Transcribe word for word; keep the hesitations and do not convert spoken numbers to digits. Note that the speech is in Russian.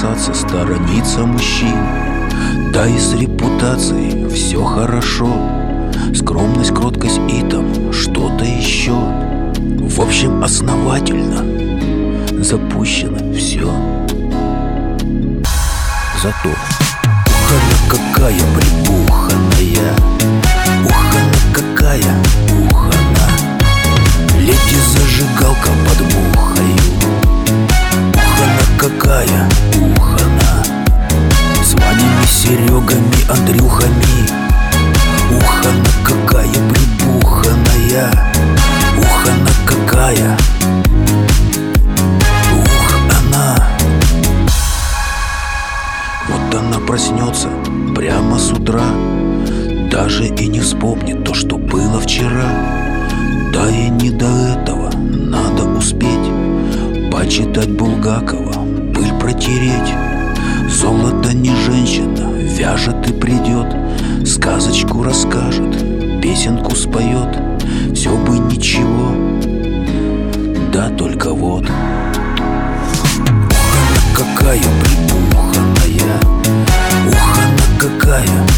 опасаться, сторониться мужчин. Да и с репутацией все хорошо. Скромность, кроткость и там что-то еще. В общем, основательно запущено все. Зато ух, она какая прибуханная, ух, она какая, ух, она леди зажигалка под мухою. Ух, она какая, ух, она с Ванями, Серегами, Андрюхами. Ух, она какая прибуханная, ух, она какая, ух, она. Вот она проснется прямо с утра, даже и не вспомнит то, что было вчера. Да и не до этого, надо успеть почитать Булгакова, пыль протереть. Золото не женщина, вяжет и придет, сказочку расскажет, песенку споет. Все бы ничего, да только вот. Ух, она какая прибуханная, ух, она какая,